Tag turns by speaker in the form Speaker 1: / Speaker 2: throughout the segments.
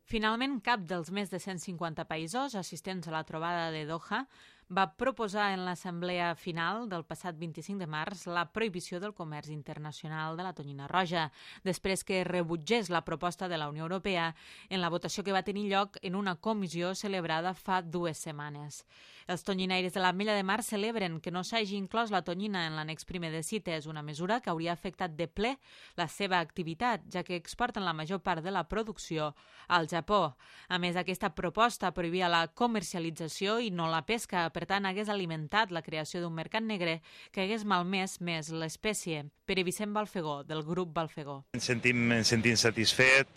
Speaker 1: Finalment, cap dels més de 150 països assistents a la trobada de Doha va proposar en l'assemblea final del passat 25 de març la prohibició del comerç internacional de la tonyina roja, després que rebutgés la proposta de la Unió Europea en la votació que va tenir lloc en una comissió celebrada fa 2 setmanes. Els tonyinaires de l'Ametlla de Mar celebren que no s'hagi inclòs la tonyina en l'annex primer de CITES, una mesura que hauria afectat de ple la seva activitat, ja que exporten la major part de la producció al Japó. A més, aquesta proposta prohibia la comercialització i no la pesca, per tant, hagués alimentat la creació d'un mercat negre que hagués malmès més l'espècie. Pere Vicent Balfegó, del grup Balfegó.
Speaker 2: Ens sentim satisfet,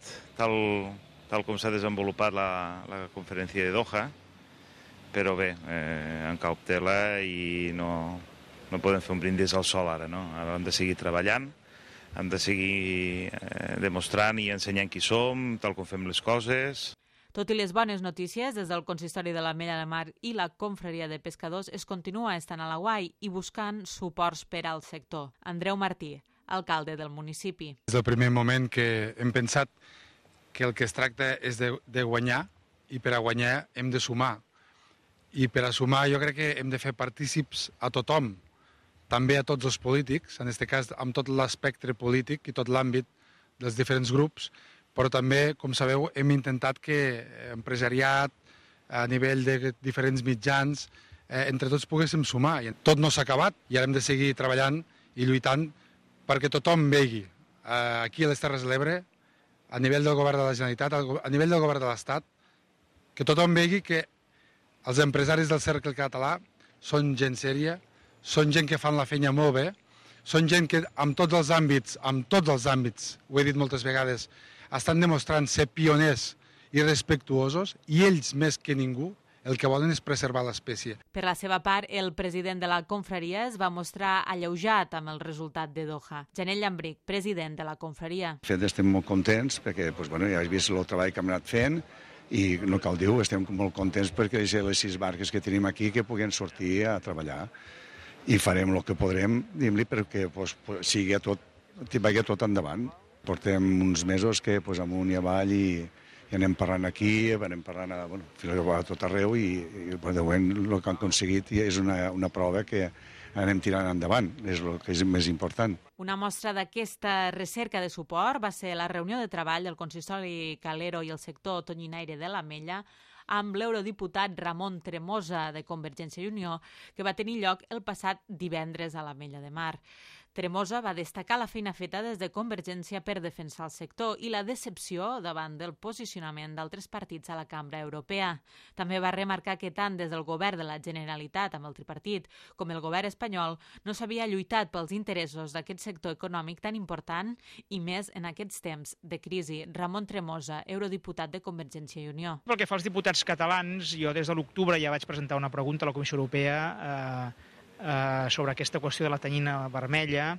Speaker 2: tal com s'ha desenvolupat la conferència de Doha, però bé, en cautela i no podem fer un brindis al sol ara, no? Ara hem de seguir treballant, hem de seguir demostrant i ensenyant qui som, tal com fem les coses.
Speaker 1: Tot i les bones notícies, des del Consistori de l'Ametlla de Mar i la Confraria de Pescadors es continua estant a l'aguait i buscant suports per al sector. Andreu Martí, alcalde del municipi.
Speaker 3: Des del primer moment que hem pensat que el que es tracta és de guanyar i per a guanyar hem de sumar. I per a sumar jo crec que hem de fer partícips a tothom, també a tots els polítics, en aquest cas amb tot l'espectre polític i tot l'àmbit dels diferents grups, però també, com sabeu, hem intentat que empresariat, a nivell de diferents mitjans, entre tots poguéssim sumar. Tot no s'ha acabat i ara hem de seguir treballant i lluitant perquè tothom vegi aquí a les Terres de l'Ebre, a nivell del govern de la Generalitat, a nivell del govern de l'Estat, que tothom vegi que els empresaris del cercle català són gent sèria, són gent que fan la feina molt bé, són gent que en tots els àmbits, ho he dit moltes vegades, estan demostrant ser pioners i respectuosos, i ells més que ningú el que volen és preservar l'espècie.
Speaker 1: Per la seva part, el president de la confraria es va mostrar alleujat amb el resultat de Doha. Janel Llambric, president de la confraria.
Speaker 4: De fet, estem molt contents perquè ja has vist el treball que hem anat fent i no cal dir-ho, estem molt contents perquè les 6 barques que tenim aquí que puguin sortir a treballar i farem el que podrem, perquè sigui vagi tot endavant. Portem uns mesos que amunt i avall i anem parlant aquí, anem parlant a tot arreu i de moment el que han aconseguit és una prova que anem tirant endavant, és el que és més important.
Speaker 1: Una mostra d'aquesta recerca de suport va ser la reunió de treball del Consistori Calero i el sector tonyinaire de l'Ametlla amb l'eurodiputat Ramon Tremosa de Convergència i Unió, que va tenir lloc el passat divendres a l'Ametlla de Mar. Tremosa va destacar la feina feta des de Convergència per defensar el sector i la decepció davant del posicionament d'altres partits a la Cambra Europea. També va remarcar que tant des del govern de la Generalitat amb el tripartit com el govern espanyol no s'havia lluitat pels interessos d'aquest sector econòmic tan important i més en aquests temps de crisi. Ramon Tremosa, eurodiputat de Convergència i Unió.
Speaker 5: Pel que fa als diputats catalans, jo des de l'octubre ja vaig presentar una pregunta a la Comissió Europea sobre aquesta qüestió de la tonyina vermella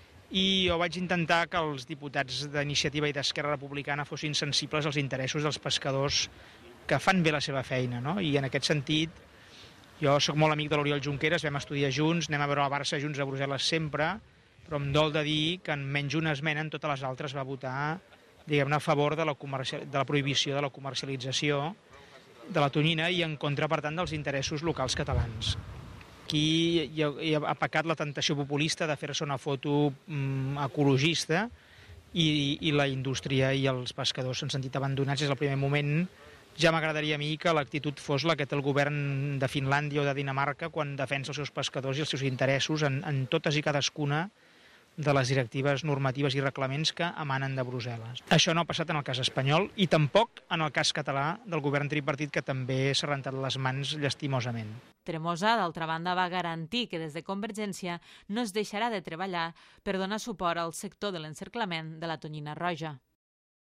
Speaker 5: i jo vaig intentar que els diputats d'Iniciativa i d'Esquerra Republicana fossin sensibles als interessos dels pescadors que fan bé la seva feina, no? I en aquest sentit jo sóc molt amic de l'Oriol Junqueras, vam estudiar junts, anem a veure el Barça junts a Brussel·les sempre, però em dol de dir que en menys una esmena en totes les altres va votar a favor de la prohibició de la comercialització de la tonyina i en contra, per tant, dels interessos locals catalans. Aquí ha pecat la tentació populista de fer-se una foto ecologista i la indústria i els pescadors s'han sentit abandonats des del primer moment. Ja m'agradaria a mi que l'actitud fos la que té el govern de Finlàndia o de Dinamarca quan defensa els seus pescadors i els seus interessos en totes i cadascuna de les directives normatives i reglaments que emanen de Brussel·les. Això no ha passat en el cas espanyol i tampoc en el cas català del govern tripartit, que també s'ha rentat les mans llastimosament.
Speaker 1: Tremosa, d'altra banda, va garantir que des de Convergència no es deixarà de treballar per donar suport al sector de l'encerclament de la tonyina roja.